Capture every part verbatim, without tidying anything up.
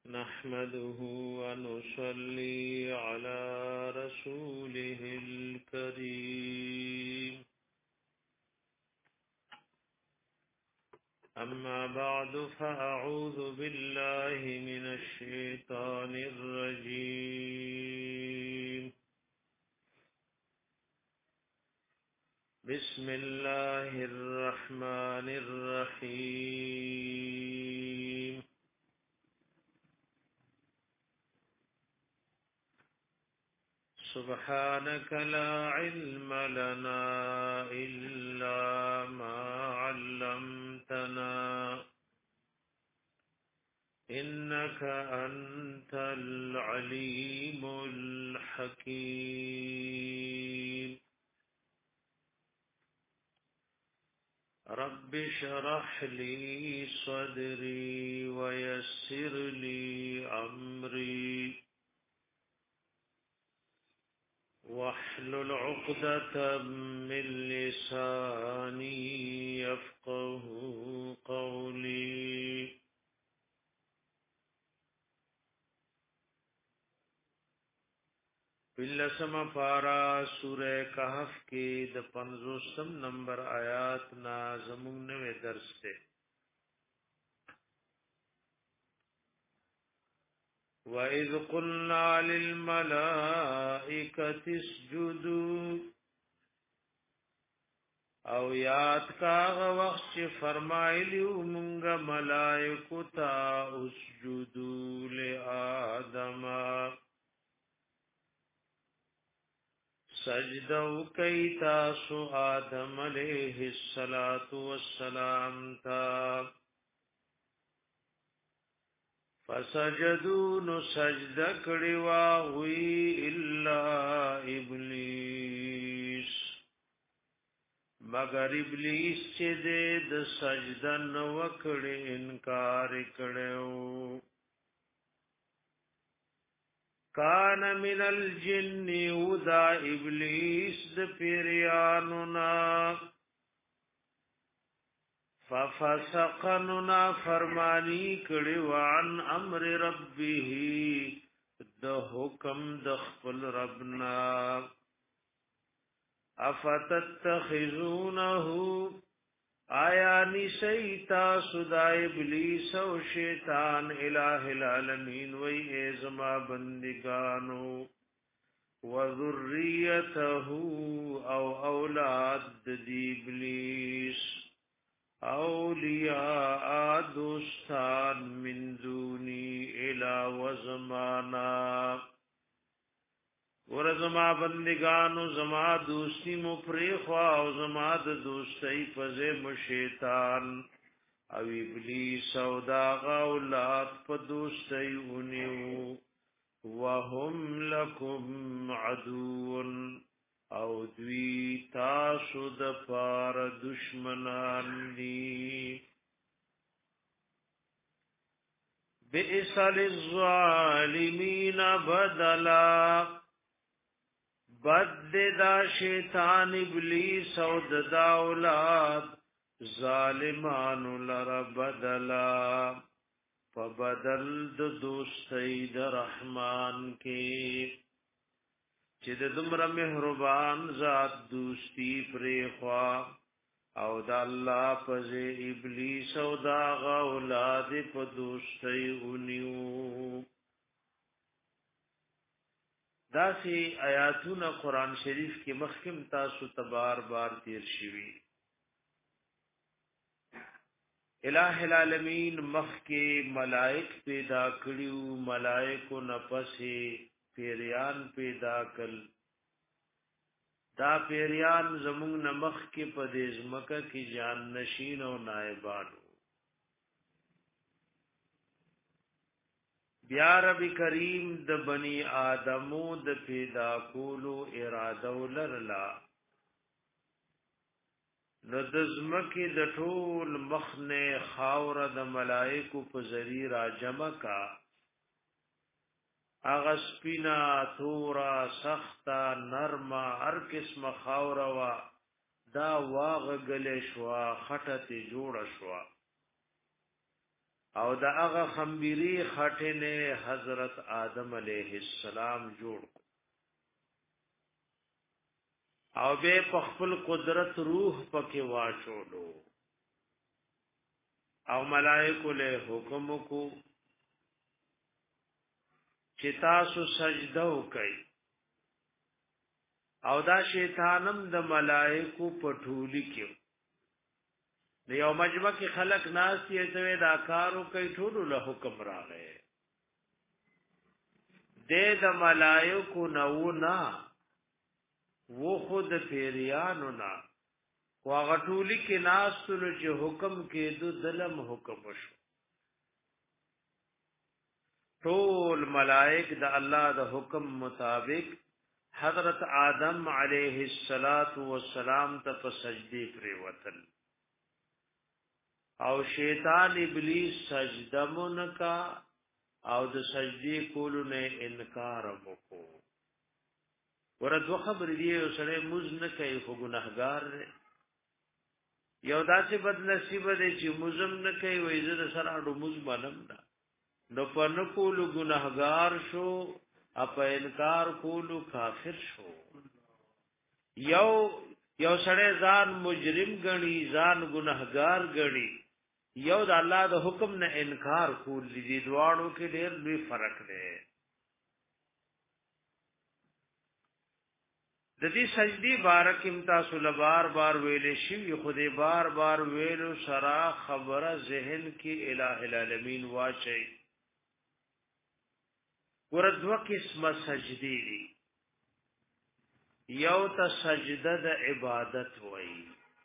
نحمده ونصلي على رسوله الكريم أما بعد فأعوذ بالله من الشيطان الرجيم بسم الله الرحمن الرحيم سبحانك لا علم لنا إلا ما علمتنا إنك أنت العليم الحكيم رب اشرح لي صدري ويسر لي أمري واحلل عقدة من لساني يفقه قولي بلسم پارا سورہ کہف کے د پنزوسم نمبر آیات نا زمون نوے درس تے وَإِذْ قُلْنَا لِلْمَلَائِكَةِ اسْجُدُوا او یاد کاغ وقت چه فرمائلیو منگا ملائکو تا اسجدوا لآدم سجدو کئی تاسو آدم علیہ السلام تا فسجدوا نو سجد کړي وا وی الا ابلیس مگر ابلیس چې د سجده نو وکړي انکار کړو کان من الجن وذا ابلیس د پیریانو نا ففسقنا فرمانی کړي وان امر ربه د حکم د خپل ربنا افتتخذونه آیا نسیتا سدا ابلیس او شیطان الہ العالمین وی ازما بندگانو وذریته او اولاد دی ابلیس اولیاء دوستان من دونی الى وزمانا ورزما بندگانو زما دوستی مپریخوا او زما د دوستی پزم شیطان او ابلیس او داغا اولاد په دوستی اونیو وهم لکم عدون او دوی تاسو د پار دشمنان دی بئس للظالمین بدلا بد دا شیطان ابلیس او د اولاد ظالمانو لر بدلا فبدل د دوستی د رحمان کې چې د دمر مهربان ذات دوستی پرې خوا او د الله پز ابلیس او دا اولاد په دوستی ونیو داسی آیاتونه قران شریف کې مخکم تاسو تبار بار تیر شوی الہ العالمین مخ کې ملائک پیدا کړیو ملائکو نفسه پیریان پیدا کل دا پیریان زمون نمخ کې په دې ځمکه کې جان نشین او نائبانو بیا رب کریم د بنی آدمو د پیدا کولو اراده ولرلا نو د ځمکې د ټول مخنه خاور د ملائکو په ذری را جمع کا اغا سپینا تورا سختا نرما هر قسم خاورا وا دا واغ گلی شوا خطت جوڑ شوا او دا هغه خمبيري خټنه حضرت آدم علیه السلام جوړ او به په خپل قدرت روح پکې واچولو او ملائکه له حکم کو چې تاسو سجده وکړئ او دا شیطانم د ملائکه په ټولي کې یو مجمع کې خلق ناس یې ته دا کارو کوي ټول له حکم راغی د د ملائکه نو نه وہ خود پیریانو نا واغ ټولی کې ناس تلو چې حکم کې دو دلم حکم شو ټول ملائک د الله د حکم مطابق حضرت آدم علیه السلام ته په سجدي پرې وتل او شیطان ابلیس سجده مونکا او د سجدي کولو نه انکار وکړو ورته خبر دی او سره موز نه کوي خو ګناهګار یو داسې بد نصیب دی چې موزم نه کوي وای زه سره اډو موز باندې نه نو په نو کولو ګناهګار شو اپ انکار کولو کافر شو یو یو سره ځان مجرم غني ځان ګناهګار غني یو د الله د حکم نه انکار کول دي دواړو کې ډېر لوی فرق دی د دې سجدي بارک امتاز بار بار ویلې شي خدای بار بار ویلو سرا خبره ذهن کې الٰه العالمین واچي ورځو قسمه سجدي دي یو ته سجده د عبادت وایي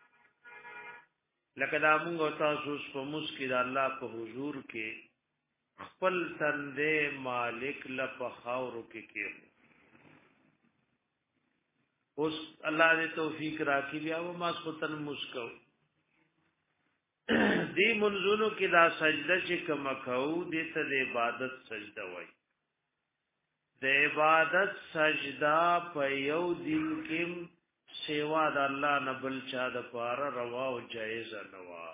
لکه دا موږ تاسو په مسکی د الله په حضور کې خپل تندې مالک لپاره خاورو کې کې اوس الله دې توفیق راکړي بیا و ما سوتن مسکو دی منزونو کې دا سجده چې کوم کوو دې ته د عبادت سجده وای د عبادت سجدا په یو دین کې سیوا د الله نه بل چا د پاره روا او جایز نه وا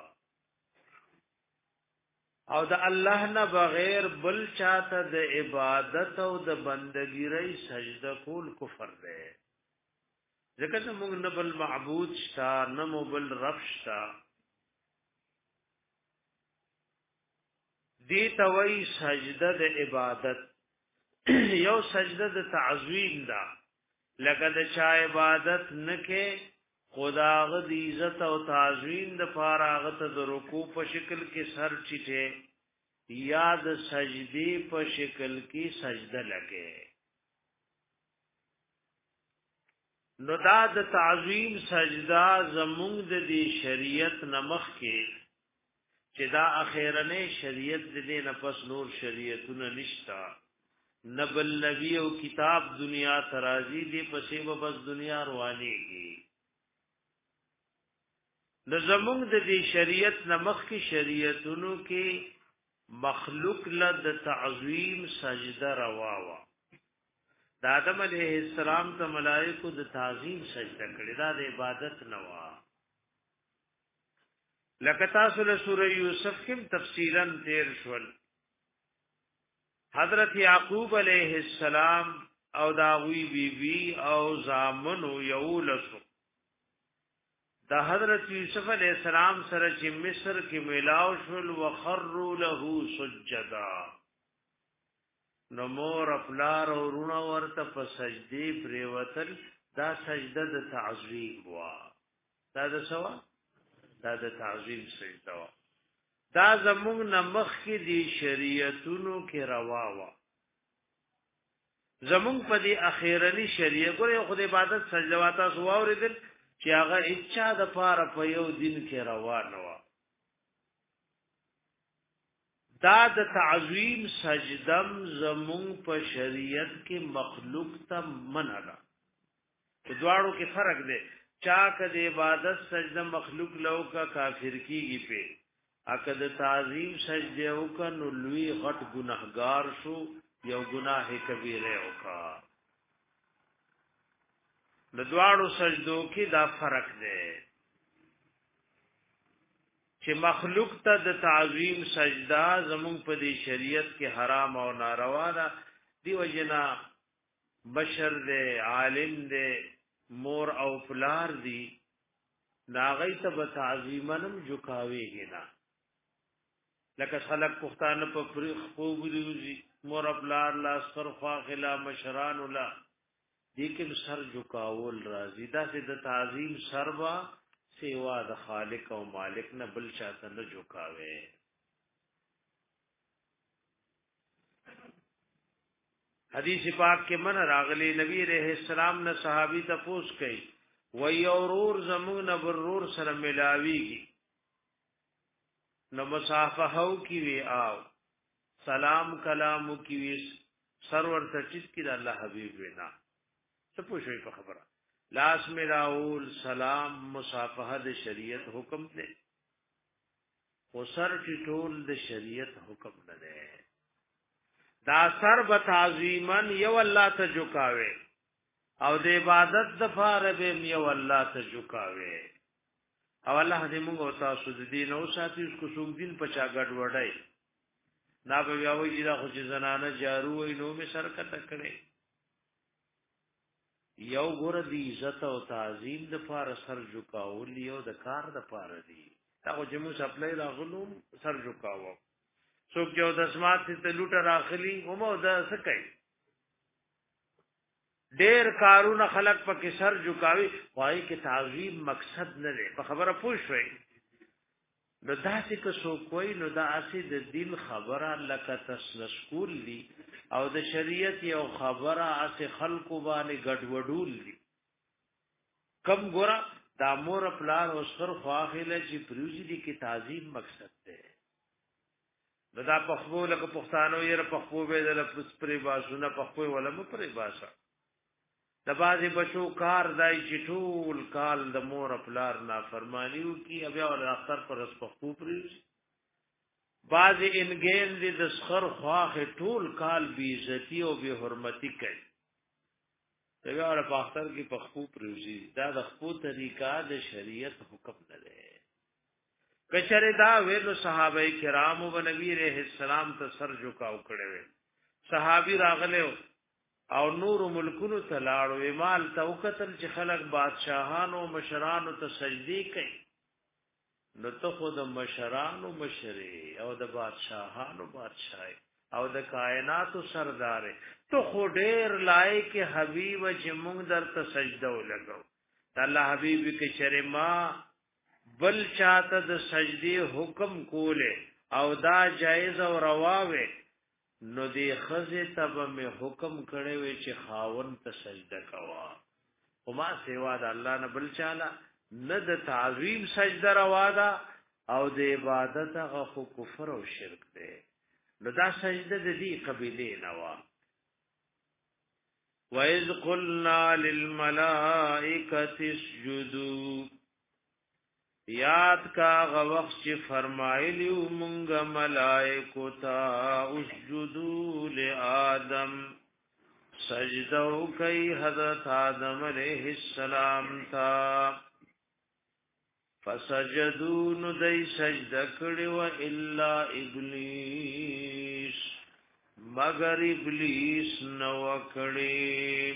او د الله نه بغیر بل چاته د عبادت او د بندګۍ ری سجده کول کفر دی ځکه چې موږ نه بل معبود شتا نه مو بل رب شتا دی توي سجده د عبادت یو سجده د تعظیم دا لکه د چا عبادت نکې خداغ د عزت او تعظیم د فارغت د رکوع په شکل کې سر چټه یا د سجدي په شکل کې سجده لګي نو دا د تعظیم سجدا زمونږ د دې شریعت نمخ کې چې دا اخیرنه شریعت دې نه پس نور شریعتونه نشتا نبل نبی او کتاب دنیا ترازی دې پسې به بس دنیا روانيږي د زمونږ د دې شریعت نمخ کې شریعتونو کې مخلوق لد تعظیم سجده رواوا د آدم علیه السلام ته ملائکه د تعظیم سجده کړی دا د عبادت نه وا لکه تاسو له سوره یوسف کې تفصیلا تیر شول حضرت یعقوب علیہ السلام او داوی بی بی او زامنو یولسو دا حضرت یوسف علیہ السلام سره چې مصر کې میلاو شول وخروا له سجدا نو مور افلار او رونه ورته په سجدي پریوتل دا سجده د تعظیم وا دا د سوا دا د تعظیم سجده وا دا زمونږ نمخ کې دی شریعتونو کې روا وا زمونږ په دې اخیرنی شریعت ګوره خو د عبادت سجده واته سو اوریدل چې هغه اچھا د پاره په یو دین کې روا نه وا دا د تعظیم سجدم زمون په شریعت کې مخلوق ته منع ده دواړو کې فرق دی چا که د عبادت سجده مخلوق لو کا کافر کیږي په اکه د تعظیم سجده او کا نو لوی غټ ګناهګار شو یو گناہ کبیره وکا د دواړو سجدو کې دا فرق دی چې مخلوق ته د تعظیم سجدا زمون په دې شریعت کې حرام او ناروا ده. دیو جنا بشر دے عالم دے مور او پلار دی ناغی ته به تعظیمنم جکاویږي نه لکه خلق پښتانه په فریخ خوب دی مور پلار لا سر خواخلا مشران ولا دیکن سر جکاول راضی دا سه د تعظیم سروا سیوا د خالق او مالک نه بل چاته نه جکاوي. حدیث پاک کې من راغلی نبی رحم السلام نے صحابی ته پوښ کړي و یورور زمون برور سره ملاویږي نو مصافحو کی وی آو سلام کلامو کی وی سرور تچت کی د الله حبیب وینا څه پوښوي په خبره لاس میراول سلام مصافحه د شریعت حکم دی او سر ټول د شریعت حکم نه دی. دا سر به تعظیمن یو الله ته جکاوي او د عبادت د فار به یو الله ته جکاوي او الله دې موږ او تاسو د دین او ساتي اس کو څوک دین پچا ګډ وډای نا به ویاوي چې دا خو چې زنانه جارو وي نو می سر کټ کړي یو ګور دی عزت او تعظیم د فار سر جکاول یو د کار د فار دی دا خو جمو سپلای راغلو سر جکاو څوک یو د سمات ته لوټه راخلی همو د سکای ډیر کارونه خلق پکې سر جکاوي وای کې تعظیم مقصد نه دی په خبره پوښوي نو داسې که څوک وای نو دا اسی د دین خبره لکه تسلسکول دی او د شریعت یو خبره اسی خلقو باندې ګډوډول دی کم ګورا دا مور پلار او سر خواخله چې پروزي دي کې تعظیم مقصد دی نو دا پخبو لکه پښتانو یې پخبو به د لپس پرې باسونه پخبو ولا مو پرې باسا د بازي بچو کار دای چې ټول کال د مور خپلار نافرمانیو کی بیا ول اختر پر اس پخبو پرې بازي انګین دې د سخر خواخه ټول کال بی عزتی او بی حرمتی کوي بیا ول په اختر کې پخبو پرې دا د خپل طریقہ د شریعت حکم نه دی. کچره دا ویلو صحابه کرام او نبی رحم السلام ته سر جکاو کړي وي صحابي راغله او نور ملکونو ته لاړو مال توکتل چې خلق بادشاہانو مشرانو ته سجدي کوي نو ته خود مشرانو مشري او د بادشاہانو بادشاہي او د کائناتو سردار ته خو ډېر لایق حبیب چې موږ درته سجده ولګو الله حبیب کې شرما بل چاته د سجدي حکم کوله او دا جایز او رواوه نو دی خزه تب می حکم کړي وي چې خاون ته سجده کوا او ما سیوا د الله نه بل چاله نه د تعظیم سجده روا ده او د عبادت غو کفر او شرک ده نو دا سجده د دې قبيله نه وا. وَإِذْ قُلْنَا لِلْمَلَائِكَةِ اسْجُدُوا یاد کا غوخ چې فرمایلیو مونږ ملائکو ته اسجدوا لآدم سجدو کوي حضرت آدم علیہ السلام تا فسجدوا نو دای سجده کړو الا ابلیس مگر ابلیس نو کړي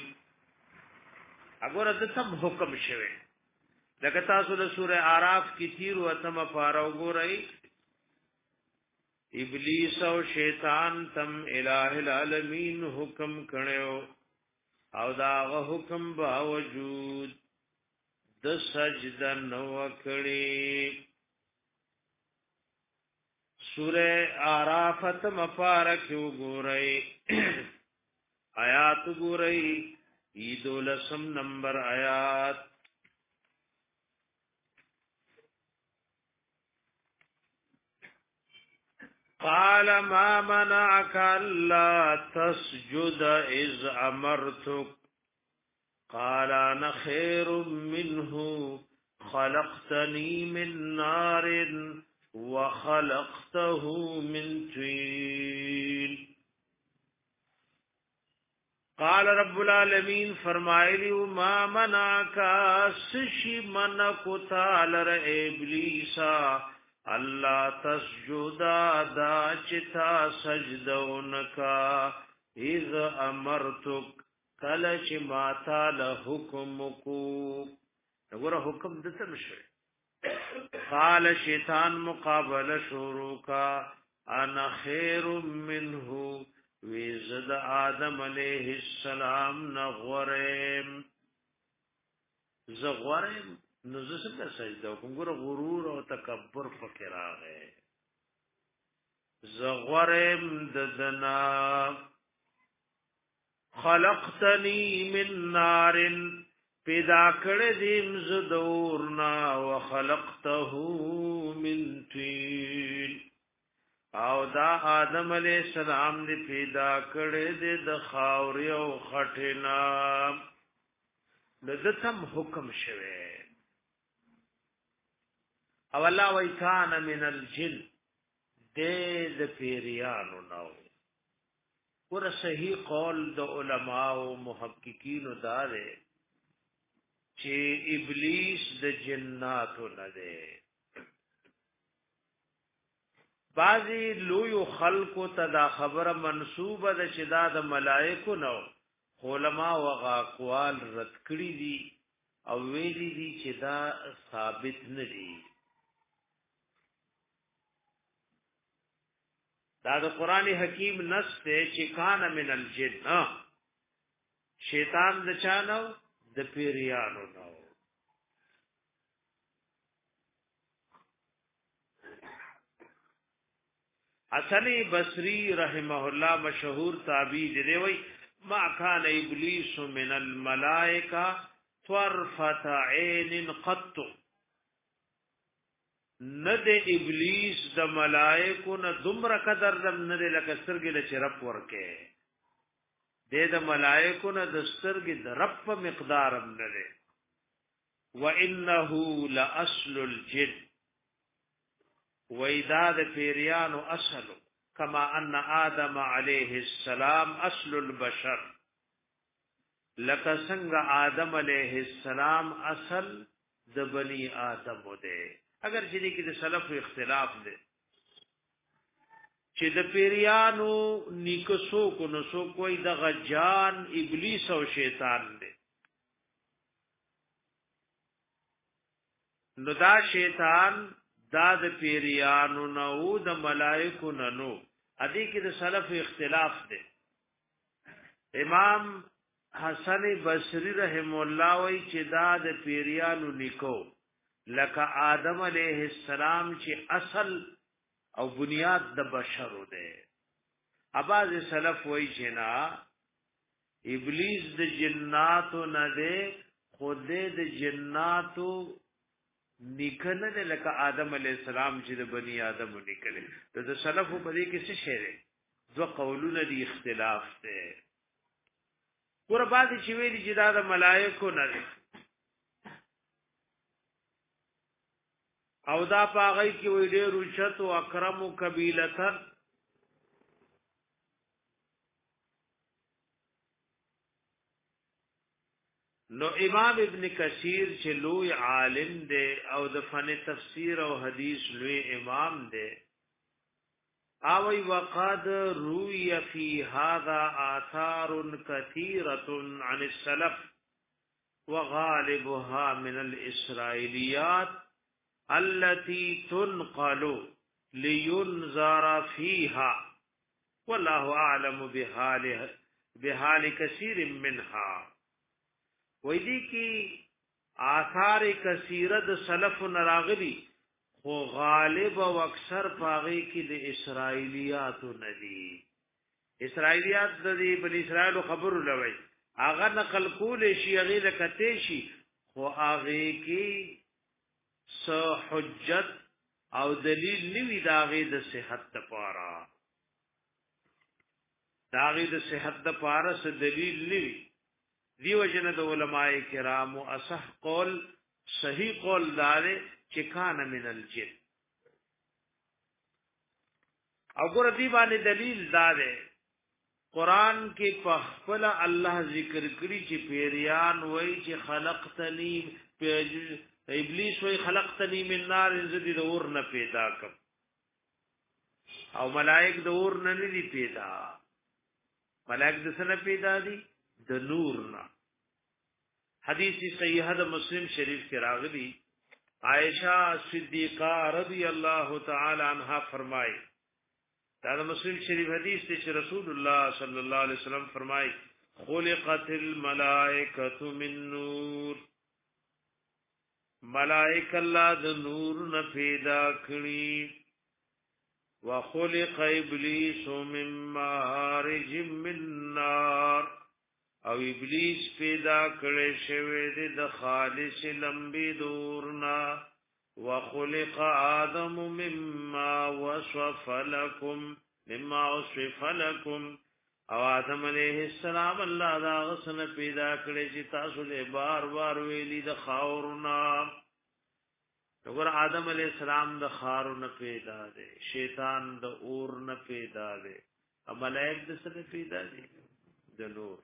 وګوره ته حکم شوه لکه تاسو د سوره اعراف کی تیر او اتم پارو ګورئ ابلیس او شیطان تم الہ العالمین حکم کړو او دا حکم باوجود د سجده نو کړي. سوره اعراف اتم پارک ګورئ آیات ګورئ ایدولسم نمبر آیات قال ما منعك الا تسجد اذ امرتك قال انا خير منه خلقتني من نار وخلقته من طين. قال رب العالمین فرمایلی ما منعك سشی منکو تعالی ابلیسا الله تسجدا دا چتا سجدونکا اذ امرتک کله چې ماتا له حکم کو وګوره حکم دته نشي قال شیطان مقابله شروع کا انا خیر منه وزد آدم علیہ السلام نغورم زغورم نو زسه سجده کوم ګور غرور او تکبر پکې راغی زغورم ددنا خلقتنی من نار پیدا کړه دیم زدورنا وخلقته من طین او دا آدم علیہ السلام دی پیدا کړه دې د خاوري او خټینا لذتم حکم شوه او الله وی کان من الجن دې د پیریانو نو ور صحیح قول د علماء او محققین دا ده چې ابلیس د جناتو نه ده بعضی لوی خلق ته دا خبره منسوبه ده چې دا د ملائکو نو علماء او اقوال رد کړی دي او ویلي دي چې دا ثابت نه دي دا د قران حکیم نص ته چې کان من الجن شیطان د چانو د پیریانو نو حسن بصری رحمه الله مشهور تعبیر دی وی ما کان ابلیس من الملائکه طرفه عین قط ند ابلیس د ملائکو نه دومره قدر دم نه لکه سترګې له چرپ ورکه د د ملائکو نه د سترګې د رب په مقدار هم نه ده وانه لاصل الجن وإذا پیریانو اصل كما ان آدم عليه السلام اصل البشر لکه څنګه آدم عليه السلام اصل د بني آدم ده اگر چې دې کې د سلف اختلاف ده چې د پیریانو نیکسو کو نو سو کوئی د غجان ابلیس او شیطان ده نو دا شیطان دا د پیریانو نو د ملائکو نو ادي کې د سلف اختلاف ده امام حسن بصری رحم الله وی چې دا د پیریانو نیکو لکه آدم علیہ السلام چې اصل او بنیاد د بشر ده اباظ سلف وی چې نا ابلیس د جناتو نه ده خود د جناتو نکنه ده لکه آدم علیہ السلام چې د بنی آدم نکله د سلف په دې کې څه شی ده دو قولونه دي اختلاف ده قربان چې ویلي چې دا د ملائکو نه ده او دا پاغی کی وی ډیر رشت او اکرم قبیلتن نو امام ابن کثیر چې لوی عالم دی او د فن تفسیر او حدیث لوی امام دی او وقد روی فی هذا آثار كثيرة عن السلف وغالبها من الاسرائیلیات التي تنقل لينظر فيها والله اعلم بحال بحال كثير منها ویدی کی آثار کثیره د سلف نراغلی خو غالب او اکثر پاغي کی د اسرائیلیات ندی اسرائیلیات د بنی اسرائیل خبر لوي اغه نقل کول شي غیله کته شي خو اغه کی س حجت او دلیل نیوی داغه د صحت لپاره داغه د صحت لپاره س دلیل نیوی دیو جن د علماء کرام او اصح قول صحیح قول دار چې کان من الجن او ګور دی باندې دلیل دار قران کې په خپل الله ذکر کړی چې پیریان وای چې خلقتنی ابلیس وی خلقتنی من نار زدی د اور نه پیدا کم او ملائک د اور نه نه دي پیدا ملائک د څه نه پیدا دي د نور نه حدیث صحیح د مسلم شریف کې راغلی عائشہ صدیقہ رضی اللہ تعالی عنہا فرمائی دا مسلم شریف حدیث ته چې رسول الله صلی الله علیه وسلم فرمائی خلقت الملائکۃ من نور ملائک الله د نور نه پیدا کړی وخلق ابلیس من مارج من نار او ابلیس پیدا کړي شوی د خالص لمبي دورنا وخلق آدم مما وصف لكم مما وصف لكم او آدم علیہ السلام الله دا غسن پیدا کړي چې تاسو له بار بار ویلي د خاورنا وګور آدم علیہ السلام د خارونه پیدا دي شیطان د اور نه پیدا دي او ملائک د څه پیدا دي د نور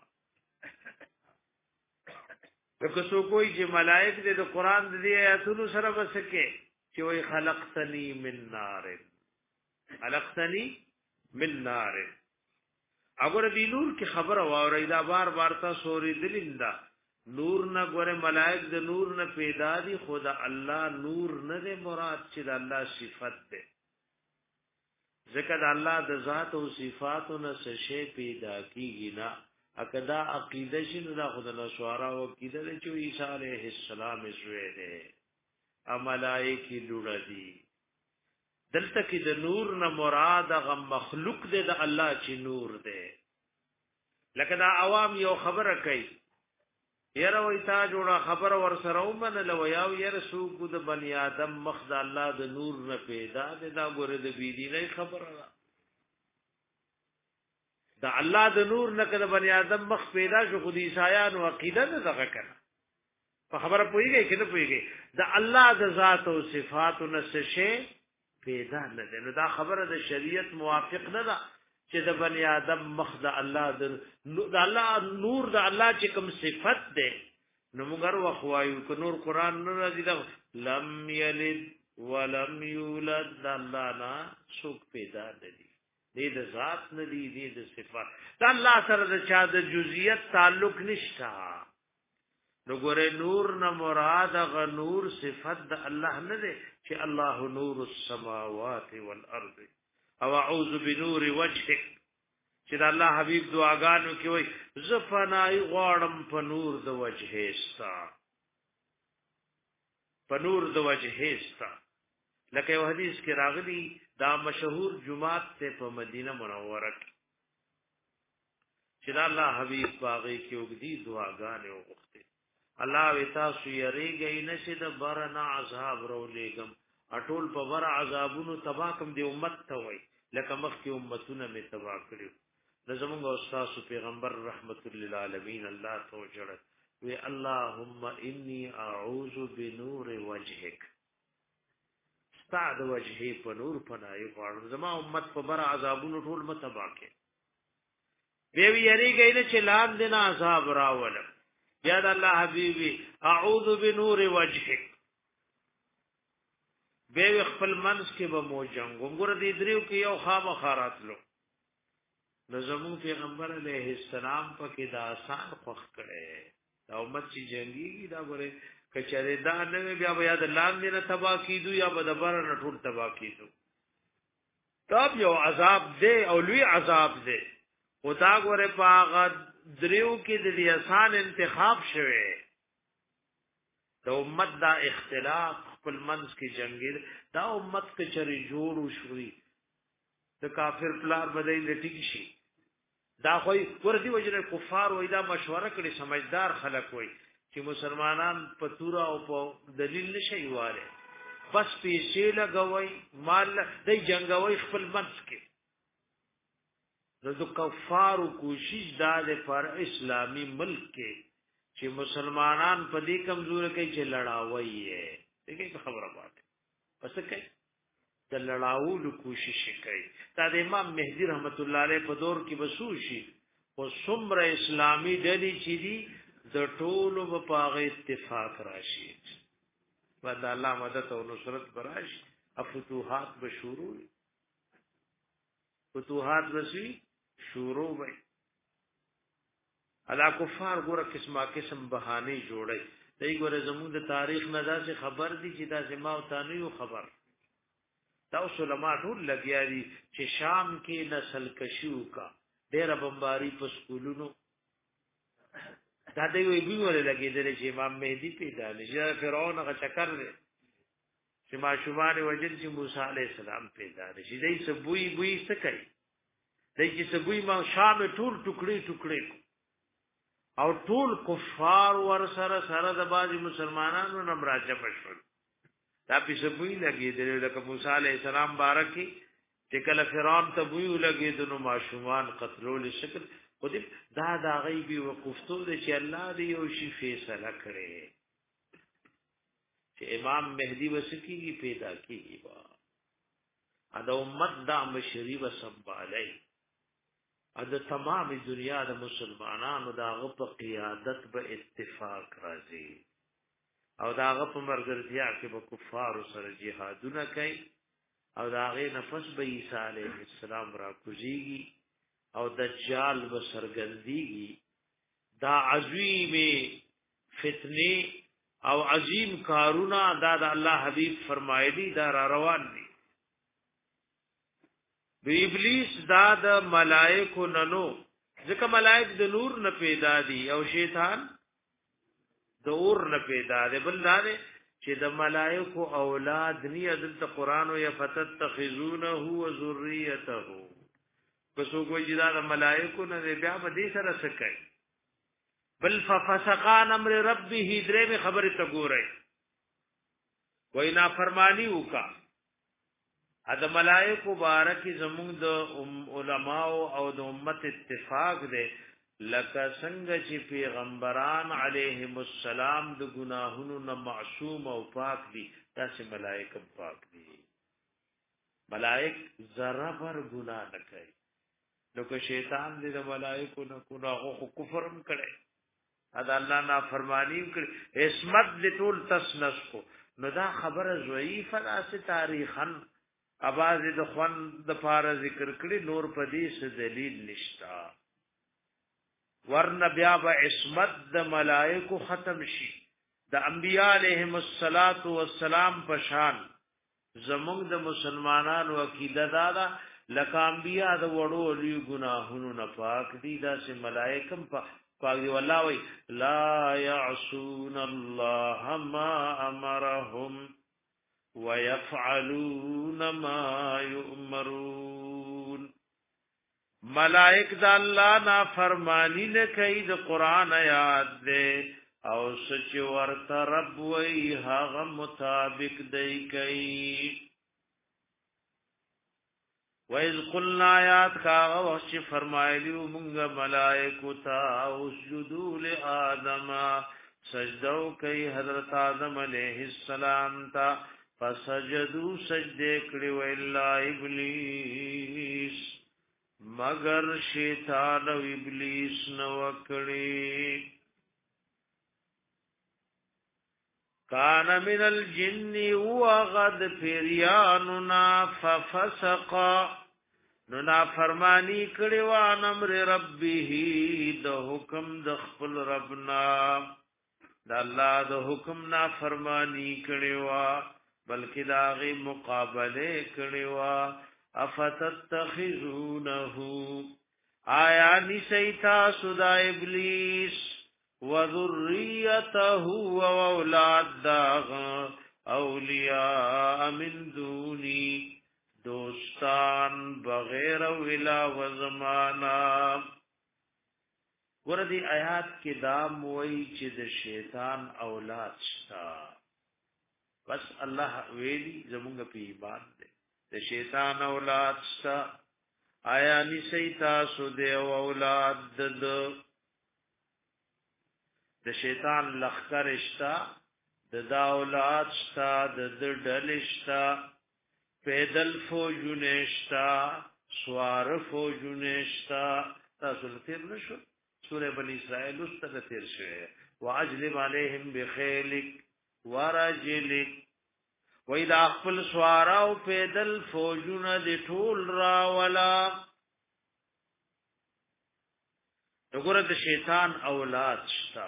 لکه سو کوئی چې ملائک دې د قران دې آیاتونو سره وسکه چې وای خلقتنی من نار خلقتنی من نار اگر دې نور کی خبر واورې دا بار بار تا سوري دلندا نور نه ګوره ملائک د نور نه پیدا دي خدا الله نور نه دې مراد چې د الله صفت ده ځکه د الله د ذات او صفاتو نه څه شی پیدا کیږي نه اکدا عقیده شنو دا خدای له شوارا او عقیده چې عیسی علیه السلام زوی دی ملائکی لوړه دي دلته کې د نور نه مراد غ مخلوق دی د الله چې نور دی لکه دا عوام یو خبره کوي یره وای تا جوړه خبره ور سره ومن لو یاو یره سو کو د بنی آدم مخ د الله د نور نه پیدا دی دا ګوره د بی دیني خبره دا الله د نور نه کده بنی آدم مخ پیدا شو خو دي عیسایان او عقیده نه دغه کړه په خبره پويږي کنه پويږي دا الله د ذات او صفات نه څه پیدا نه ده نو دا خبره د شریعت موافق نه ده چې د بنی آدم مخ د الله د الله نور د الله چې کوم صفت ده نو موږ ورخوایو ک نور قران نه راځي دا لم یلد ولم یولد د الله نه څوک پیدا نه دي دې د ذات نه دي دې د صفات دا الله سره د چا د جزئیت تعلق نشتا نو ګوره نور نه مراد غ نور صفت د الله نه ده چې الله نور السماوات والارض او اعوذ بنور وجهك چې د الله حبيب دعاګانو کې وای زفنای غواړم په نور د وجه استا په نور د وجه استا لکه یو حدیث کې راغلی دا مشهور جمعات ته په مدینه منوره کې چې الله حبيب باغې کې وګدي دعاګانې وغوښتي الله وتا سویریږي نشي د برنا عذاب رولېګم اټول په ور عذابونو تباکم دی امت ته وای لکه مخکې امتونه می تبا کړو زمونږ استاد پیغمبر رحمت للعالمین الله تو جړ وی اللهم انی اعوذ بنور وجهک استاد وجهی په نور پنای غواړم زما امت په بر عذابونو ټول متبا کې وی یریږي نه چې لاندې نه عذاب راولم یا الله حبیبی اعوذ بنور وجهک به خپل منس کې به مو جنگ وګوره دې دریو کې یو خامخارات لو نظمو پیغمبر علیہ السلام په کې دا آسان خوخ کړي دا امت چې جنگي دا ګوره کچره دا نه بیا بیا د لاندې نه تبا کیدو یا به د بار نه ټول تبا کیدو تاب یو عذاب دے او لوی عذاب دے او دا ګوره په دریو کې د آسان انتخاب شوه د امت دا اختلاف خپل منځ کې جنگي دا امت کې چری جوړ شوی د کافر پلار بدای لټی شي دا خو ورته وجره کفار وای دا مشوره کړي سمجھدار خلک وای چې مسلمانان په تورا او په دلیل نشي واره بس پیسې لګوي مال د جنگوي خپل منځ کې د کفارو کوشش دا د پر اسلامی ملک کې چې مسلمانان په دې کمزور کې چې لړاوي یې دغه خبره باندې پس کوي د لړاوو کوشش کوي دا د امام مهدی رحمت الله علیه په دور کې بسوشي او څومره اسلامی ډلې چې دي د ټولو په هغه اتفاق راشي ود الله مدد او نصرت براش فتوحات بشورو فتوحات بسی شروع وي الا کفار ګوره قسمه قسم بهانه جوړي دای ګوره زموږ د تاریخ نه داسې خبر دي چې داسې ما او تانیو خبر دا علماء ټول لګیا دي چې شام کې نسل کشیو کا ډېر بمباری په سکولونو دا دوی وی ویول لګیدل چې امام مهدی پیدا لږه فرعون هغه چکر دی چې ماشومان وجل چې موسی علی السلام پیدا شي دای سبوی بوی څه کوي دای چې سبوی ما شام ټول ټوکړي ټوکړي او ټول کفار ور سره سره د باج مسلمانانو نم راځه پښول دا په سبوی لګیدل لکه موسی علی السلام بارکی چې کله فرعون ته بوی لګیدل نو ماشومان قتلول شکل خو دې دا دا غیبی وقفتو دې چې الله دې یو شی فیصله کړي چې امام مهدی وسکیږي پیدا کیږي وا دا امت دا مشری و سنبالای دا تمام دنیا د مسلمانانو دا غو په قیادت به اتفاق راځي او دا غو په مرګرتیا کې به کفار سره جهادونه کوي او دا غي نفس به عیسی علیه السلام را کوزيږي او دجال به سرګندېږي دا عظیم فتنه او عظیم کارونه دا د الله حبیب فرمایلی دا را روان دي د ابلیس دا د ملائکو ننو ځکه ملائک د نور نه پیدا دي او شیطان د اور نه پیدا دي بل دا دي چې د ملائکو اولاد ني عدل قرآن او يفتتخذونه وذريته پسو کوئی جدا د ملائکو نه بیا به دې سره سکای بل ففسقان امر ربه درې به خبره ته ګورای وینا فرمانی وکا اده ملائکه مبارک زموږ د علماء او د امت اتفاق ده لکه څنګه چې پیغمبران علیهم السلام د ګناهونو نه معصوم او پاک دي تاسو ملائکه پاک دي ملائک ذره بر ګناه نه کوي نو که شیطان دې د ملائکه نه ګناه او کفرم کړي ادا الله نا فرمانی کړ اسمت دې ټول تسنس کو نو دا خبره ضعیفه ده تاریخا اواز د خوان د فار ذکر کړي نور پدې څه دلیل نشتا ورن بیا به عصمت د ملائکه ختم شي د انبیاء علیهم الصلاۃ والسلام په شان زمونږ د مسلمانانو عقیده دا لکه انبیاء د وړو لوی ګناهونو نه پاک دي دا چې ملائکم په پاک والله وی لا يعصون الله ما امرهم ويفعلون ما يؤمرون ملائک د الله نا فرمانی نه کوي د قران آیات ده او سچ ورته رب وی هغه مطابق دی کوي وَإِذْ قُلْنَا آیات کاغه وحش فرمایلیو مونږه ملائکو ته اسجدوا لآدم سجدو کوي حضرت آدم علیہ السلام تا فسجدوا سجده کړي ویلا ابلیس مگر شیطان او ابلیس نو کړي کان من الجن وغد فریاننا ففسقا نو نا فرمانی کړي وان امر ربه د حکم د خپل ربنا د الله د حکم نا فرمانی کړي وا بلکې داغي مقابله کړي وا افتتخذونه آیا نسیتا سودا ابلیس وذریته واولاد داغ اولیاء من دونی دوستان بغیر ولا وزمانا وردی آیات کې دا موي چې د شیطان اولاد شتا بس الله ویلی زمونږ په ایمان دی د شیطان اولاد شتا آیا نسیتا سو دی اولاد د د شیطان لخر شتا د دا اولاد شتا د ډل شتا پیدل فوجونه شتا سوار فوجونه شتا تاسو تیر نشو سوره بنی اسرائیل واستغفر شوه واجلب علیهم بخیلک ورجلک وای دا خپل سوارا او پیدل فوجونه د ټول را ولا وګوره د شیطان اولاد شتا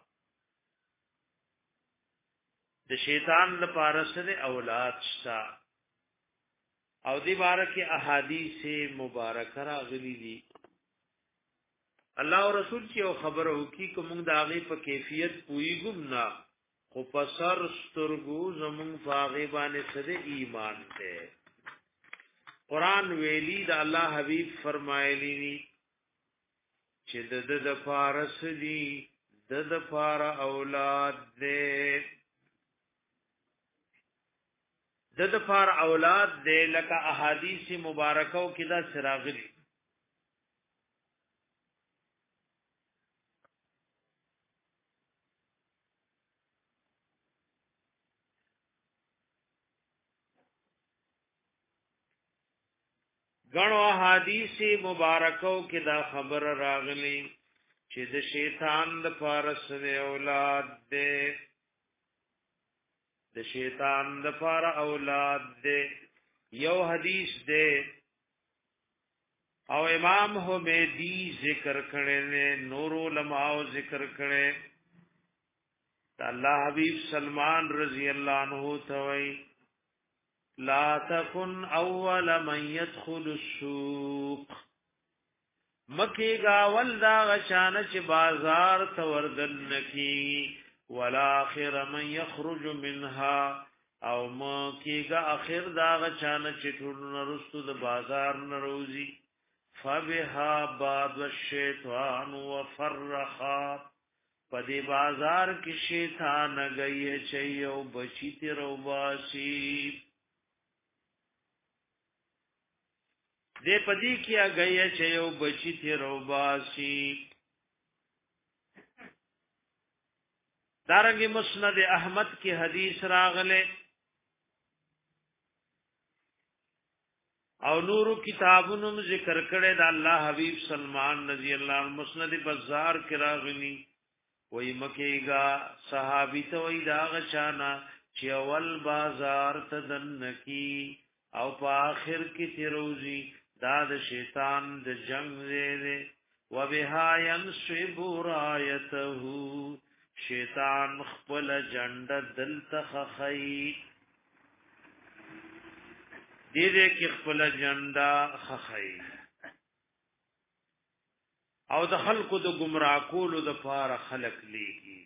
د شیطان لپاره سره اولاد شتا او دی بارکه احادیث مبارکه راغلي دي الله او رسول چې او خبره وکي کوم د هغه په کیفیت پویګم نه خو پسر سترګو زمون فاغبان سره ایمان ته قران ویلی د الله حبیب فرمایلی چې د د فارس دی د د فار اولاد دې د د فار اولاد دې لکه احادیث مبارکاو کې دا سراغلی غنو حدیث مبارکو کې دا خبر راغلی چې د شیطان د فارس نه اولاد دې د شیطان د فار اولاد دې یو حدیث دې او امام حمیدی ذکر کړي نے نور علماء ذکر کړي الله حبیب سلمان رضی اللہ عنہ توئی لا تكن اول من يدخل السوق مکی گا ولدا غشان چ بازار توردن نکی ولا اخر من يخرج منها او مکی گا اخر دا غشان چ ټول نرستو د بازار نروزی فبها بعد الشیطان وفرخا پدی بازار کی شیطان گئی چيو بچی تیرو باسی دے پدی کیا گئی چیو بچی تھی روباسی دارنگی مسند احمد کی حدیث راغلے او نورو کتابونم ذکر کړي دا الله حبیب سلمان رضی اللہ عنہ مسند بازار کی راغلی وی مکیگا صحابی تو وی دا غچانا چی اول بازار تدن کی او پا آخر کی تیروزی دا د شیطان د جنگ دے و بها ينصب رايته شیطان خپل جنډ دل تخخی دې دې کې خپل جنډا خخی او د خلقو د گمراه کولو د فار خلق لیږي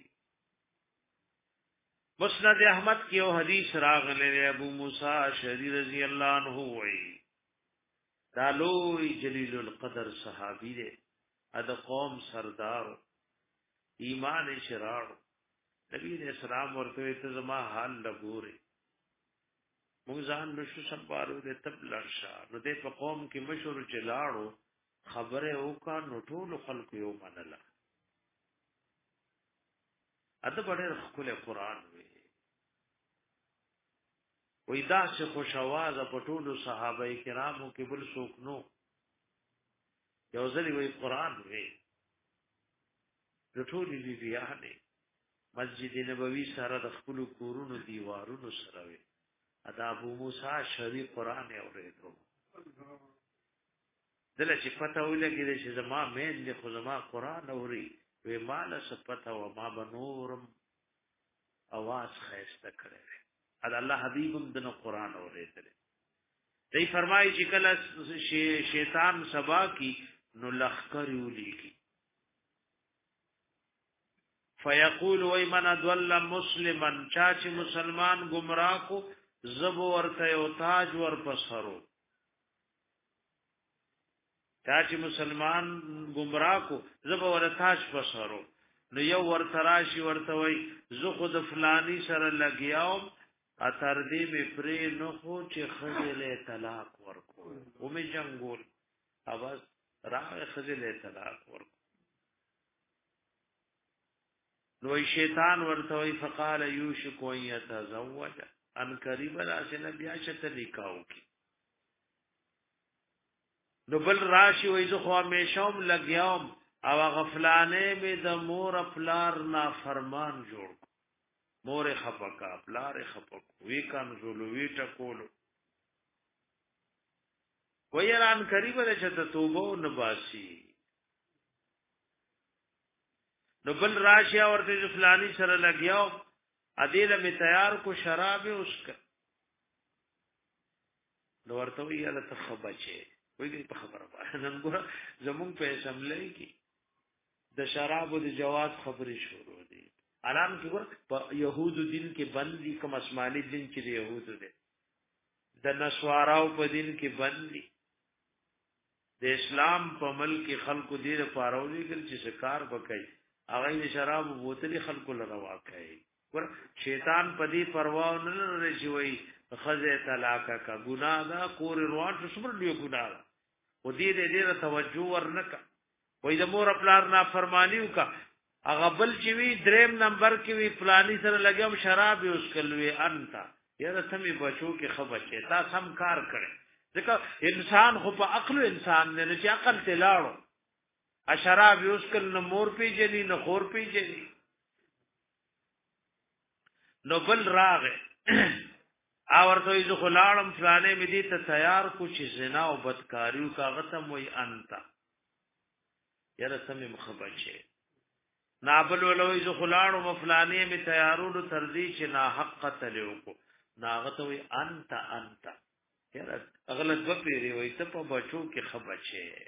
مسند احمد کې او حدیث راغلی ابو موسی اشعری رضی اللہ عنہ وی دا لوی جلیل القدر صحابی دے اد قوم سردار ایمان شراړ نبی علیہ السلام ورته ته زما حال لګوري مونږ ځان نشو سپارو دې تب لړشا نو دې په قوم کې مشهور چلاړو خبره وکا نو ټول خلق یو منله اته ډېر خپل قران وی وې دا چې خوشاواز په ټولو صحابه کرامو کې بل څوک نو یو ځلې وی قران وی د ټولې دی بیانې مسجد نبوي سره د خپل کورونو دیوارونو سره وی ادا ابو موسی شری قران اورېدو دله چې پته ولګی چې زما مېن له خو زما قران اوري وی مال سپته و ما بنورم आवाज خیسته کړي ادا الله حبیبم دنه قران اورېدل دی فرمایي چې کله شی شیطان سبا کی نو لخر یولیږي فیقول وای من ادل مسلما چا چې مسلمان گمراه کو زب ورته او تاج ور پسرو چا چې مسلمان گمراه کو زب ور تاج پسرو نو یو ورته راشي ورته وای زه خود فلانی سره لګیاوم اتر دې می پرې نو خو چې خجله طلاق ورکو و می جنگول اواز راغه خجله طلاق ورکو نو شیطان ورته وی فقال یوشک ان یتزوج ان قریب راسنه بیا شته لیکاو کی نو بل راشي وای زه خو همیشوم لګیاوم او غفلانه می د مور افلار نا فرمان جوړ مور خپکا پلار خپکو وی کنزولو وی ټکولو ویران قریب ده چې ته توبه نباسي نو بل راشي ورته فلانی سره لګیاو ادیله می تیار کو شراب اوسک نو ورته وی یاله ته خبچه وی په خبره باندې نن ګور زمون په اسمبلی کې د شراب او د جواز خبرې شروع دي الان کې ګور په يهودو دین کې بند دي کوم آسماني دین کې د يهودو دي د نسواراو په دین کې بند دي د اسلام په ملک خلکو دې لپاره ولګل چې شکار وکړي هغه د شراب بوتل خلکو لروا کوي ور شیطان په دې پروا نه لري چې وای خزه طلاق کا ګناه دا کور روان څو سمر دی ګناه و دې دې دې توجه ورنکا وای د مور خپلار نه فرمانیو کا هغه بل چې وی دریم نمبر کې وی فلانی سره لګم شراب یوس کلوي انت یاره سمې بچو کې خبره تا سم کار کړي ځکه انسان خو په عقل انسان نه چې عقل ته لاړو ا شراب یوس کل نه مور پیجنی نه خور پیجنی نو بل راغه اورته یې خلالم فلانه مې دي ته تیار کو چې زنا او بدکاریو کا غتم وي انت یاره سمې مخبچه نابل ولوي ز خلانو مفلانه مې تیارولو تر دې چې نا حق قتل وکړو ناغته وي انت انت یاره اغلط وپیری وي ته په بچو کې خبچه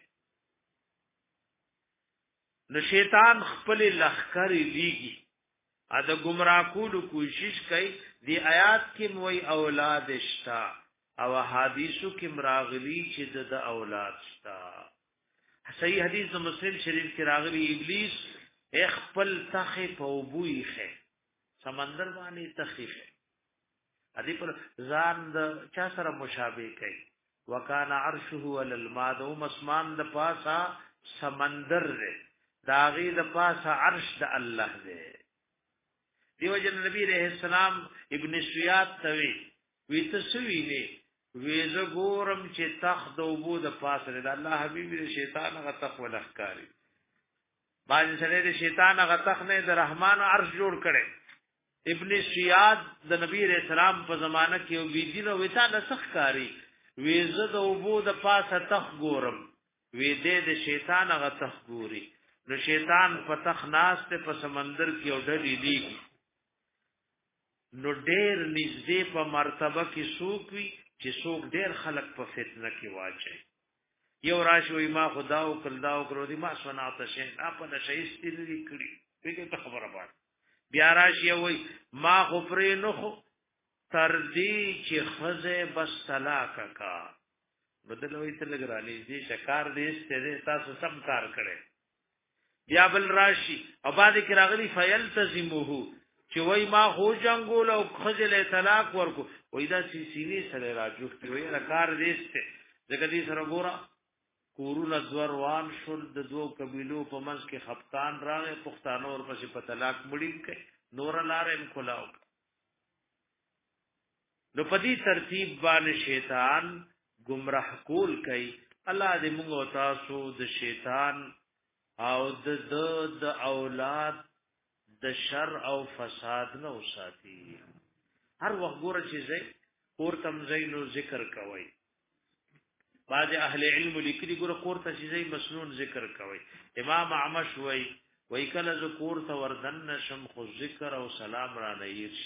نو شیطان خپل لخر لیږي ا د گمراه کولو کوشش کوي دی آیات کې موي اولاد شتا او حدیثو کې مراغلی چې د اولاد شتا صحیح حدیث مسلم شریف کې راغلی ابلیس خپل تخې په وبويخه سمندر باندې تخېخه ا دې پر ځان د چا سره مشابه کوي وکانا عرشه علی الماء او مسمان د پاسا سمندر دی داغي د پاسا عرش د الله دی دیو جن نبی علیہ السلام ابن سیاد توی وی تسوی نه وی ز ګورم چې تخت او بو د پاسه د الله حبیب د شیطان غ تخ ولخکاری باندې سره د شیطان غ تخ نه د رحمان عرش جوړ کړي ابن سیاد د نبی علیہ السلام په زمانہ کې او بی دین او وتا نسخ کاری وی ز د او بو د پاسه تخ ګورم وی دې د شیطان غ تخ ګوري نو شیطان په تخ ناس ته په سمندر کې او ډډې دی نو ډېر نږدې په مرتبه کې څوک وي چې څوک ډېر خلق په فتنه کې واچي یو راشي ما خدا او کلدا او کرو دي ما سنات شي اپ د شایستي لري کړی دغه ته خبره باندې بیا راشي وای ما غفرې نو خو تر دې چې خزه بس طلاق کا بدلوي ته لګرالي دې شکار دې ستې تاسو سم کار کړي بیا بل راشي او بعد کې راغلي فیلتزمه چې وای ما هو جنگول او خجل طلاق ورکو وای دا سی سینې سره راځوختي وای را کار دیسته ځکه دې سره ګورا کورونه دوروان شول د دوو قبيلو په منځ کې خپتان راغې پښتانه ور پسې په طلاق مړین کې نور لارې کلاو نو په دې ترتیب باندې شیطان گمراه کول کوي الله دې موږ تاسو د شیطان او د د اولاد د شر او فساد نه وساتي هر وخت ګوره چې زه کور تم زینو ذکر کوي بعض اهل علم لیکلي ګوره کور ته چې زې مسنون ذکر کوي امام اعمش وای وای کله ز کور ته وردن نشم خو ذکر او سلام را نیر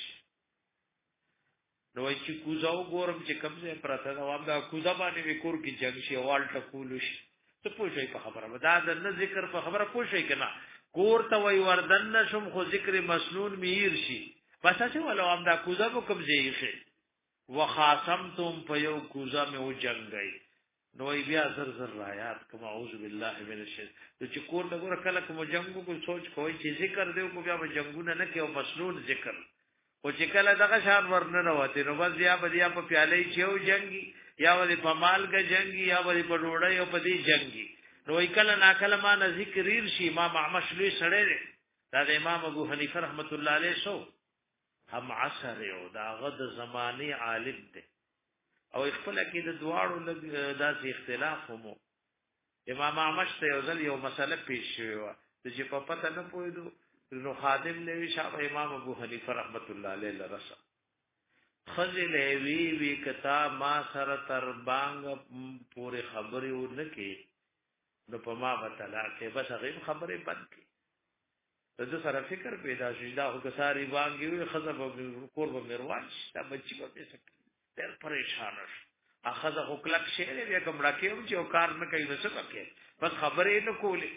نو چې کوزاو ګورم چې کمزه پراته دا وام دا کوزا باندې وکور کې جنگ شي وال ټکول شي ته پوښي په خبره دا د ذکر په خبره پوښي کنه کور ته وای وردن نشم خو ذکر مسنون میر شي بس چې ولو ام دا کوزا په کمزه یې وخاصمتم په یو کوزا مې و جنگای نو بیا زر زر آیات کما اعوذ بالله من الشیطان چې کور ته ګور کله کوم جنگو کو سوچ کوی چې ذکر دیو کو بیا جنگونه نه کوي مسنون ذکر او چې کله دغه شان ورنه نه وته نو بس یا بدیا په پیالې چيو جنگي یا ولې په مال کې جنگي یا ولې په ډوړې او په دې جنگي نو کله نا کله ما ذکر شي ما معمش لوی سړی دا د امام ابو حنیفه رحمت الله علیه شو هم عصر یو دا غد زمانی عالم دی او خپل کې د دواړو داسې اختلاف هم امام احمد ته یو ځل یو مسله پیښ شوی و چې په پته نه پوهیدو نو خادم لوي شاه امام ابو حنیفه رحمت الله علیه لرسه خزل وی وی کتا ما سره تر بانګ پورې خبرې ورنکې نو په ما وتلا کې بس غیب خبرې بند کی د سره فکر پیدا شي دا خو ساری بانګي وي خزه په کور په میروان دا بچی په پیسه تل پریشان شي اخذ خو کلک شي بیا کوم راکېم چې او کار نه کوي نو څه وکړي بس خبرې نه کولې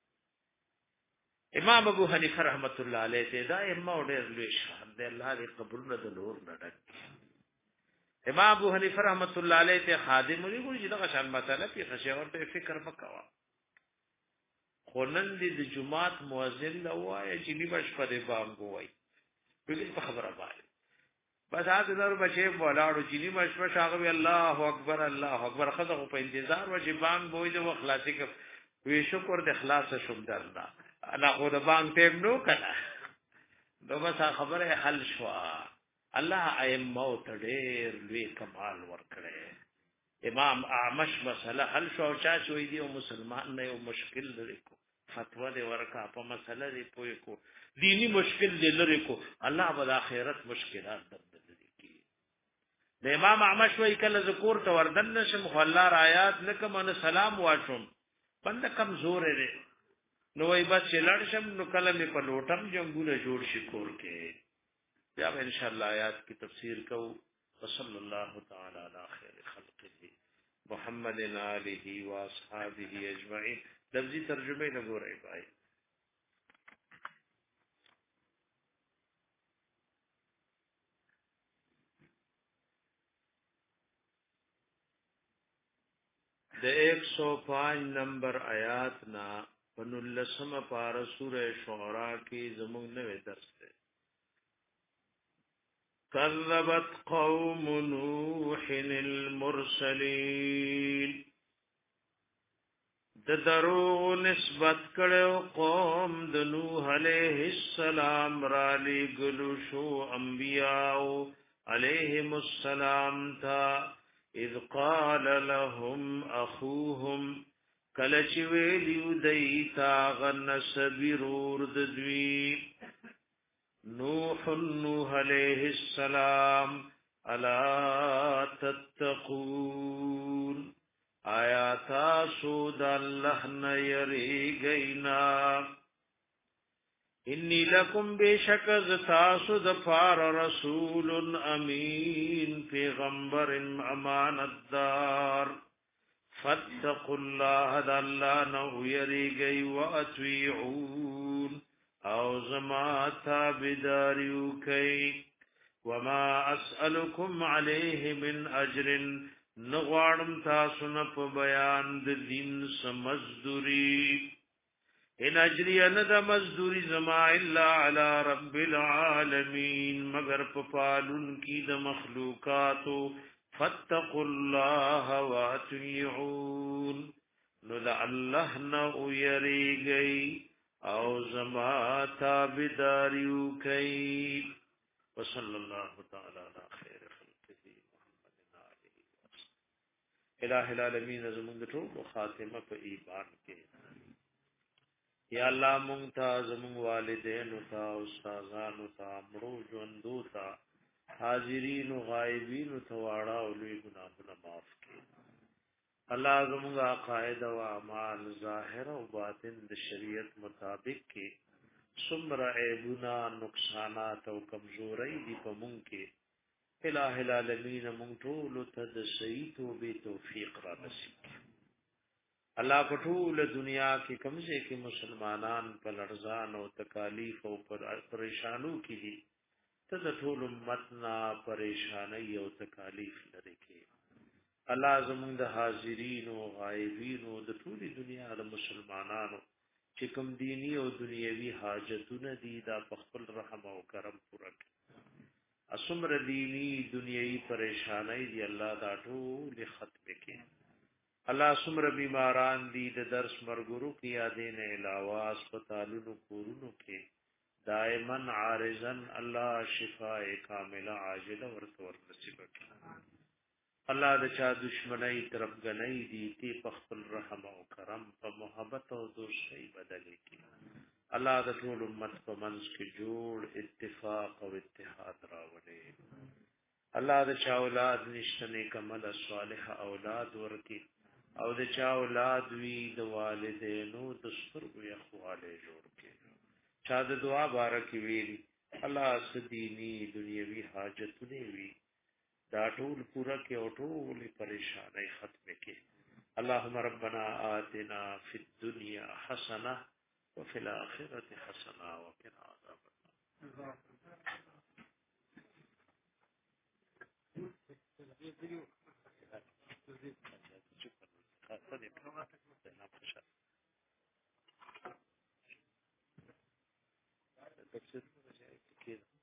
امام ابو حنیفه رحمت الله علیه ته دا امام ډېر لوی شان دی الله دې قبرونه د نور نه ډک امام ابو حنیفه رحمت الله علیه ته خادم وی ګوري چې دا شان مسله په خشیور ته فکر وکوا خونن دې د جمعات مؤذن لوای چې نیمه شپه دې بانګ وای په خبره باندې بس هغه نور بچي ولاړو چې نیمه شپه شاغوي الله اکبر الله اکبر خدای په انتظار و چې بانګ بوې د خلاصي ک وی شکر د اخلاص شوم درنا انا خو د بانګ تیم نو کړه نو بس خبره حل شو الله ائمه تډیر لوی کمال ورکړي امام اعمش مسله حل شو چا شوې دی او مسلمان نه یو مشکل لري کو فتوا دی ورکا په مسله دی پوي کو دینی مشکل دی لري کو الله به اخرت مشکلات بدل کی د امام اعمش وی کله ذکر ته وردن نشم خلار آیات لکه من سلام واشم بند کمزور دی نو وای بس لړ شم نو کله می په لوټم جنگونه جوړ شي کور کې بیا ان شاء الله آیات کی تفسیر کو وصلی الله تعالی علی خیر خلقه محمد آله و اصحابہ اجمعین لفظی ترجمه نه ګورئ بھائی د ایک سو پانچ نمبر آیات نا پنلسم پار سورہ شعراء کی زمون نوے درس ہے کذبت قوم نوح المرسلین د دروغ نسبت کړو قوم د نوح علیہ السلام را لګلو شو انبیاء علیہم السلام تا اذ قال لهم اخوهم کلچ ویلیو دیتا غن سبیرور ددوی نوح نوح علیہ السلام الا تتقون آیا تاسو د الله نه یریږئ انی لکم بشک ز تاسو د فار رسول امین پیغمبر امانتدار فاتقوا الله د الله نه یریږئ واطیعون او زما تابعداریو کوي وما اسالکم علیه من اجر نغوانم تاسو نه په بیان د دین سمزدوری ان اجری ان د مزدوری زما الا علی رب العالمین مگر په پالون کی د مخلوقاتو فاتقوا الله واطیعون نو د الله نه یریږئ او زما تابعداریو کوي وصلی الله تعالی علی خیر الہ العالمین زمونږ ټول خاتمه په ایمان کې یا الله مونږ ته زمونږ والدین او تا استادانو ته مړو ژوندو ته حاضرین او غایبین ته واړه او لوی ګناهونه معاف کړي الله زمونږ عقاید او اعمال ظاهر او باطن د شریعت مطابق کې څومره عیبونه نقصانات او کمزوري دي په مونږ کې الہ العالمین مونږ ټول ته د صحیح توبې توفیق را نصیب الله په ټول دنیا کې کمزې کې مسلمانان په لړزان او تکالیف او پریشانو کې دي ته د ټول امت نه پریشانی او تکالیف لري کې الله زموږ د حاضرین او غایبین او د ټول دنیا د مسلمانانو چې کوم دینی او دنیوي حاجتونه دي دا په خپل رحم او کرم پوره کړي اسمر دینی دنیوي پریشانای دی الله دا ټول ختم کړي الله سمر بیماران دي د درس مرګرو کې یادې نه علاوه هسپتالونو کورونو کې دائما عارضا الله شفاء کامله عاجله ورته ورنصیب کړي الله د چا دشمنی طرف غنۍ دي تی په خپل رحم او کرم په محبت او دوستۍ بدلې کی الله د ټول امت په منځ کې جوړ اتفاق او اتحاد راوړي الله د چا اولاد نشته نیک عمل صالح اولاد ورکی او د چا اولاد وی د والدینو د سترګو یخواله جوړ کړي چا د دعا بارک ویلي الله سديني دنیوي حاجتونه وی دا ټول پورا کې او ټول پریشانای ختم کې اللهم ربنا آتنا فی الدنيا حسنه وفي الاخره حسنه وقنا عذاب النار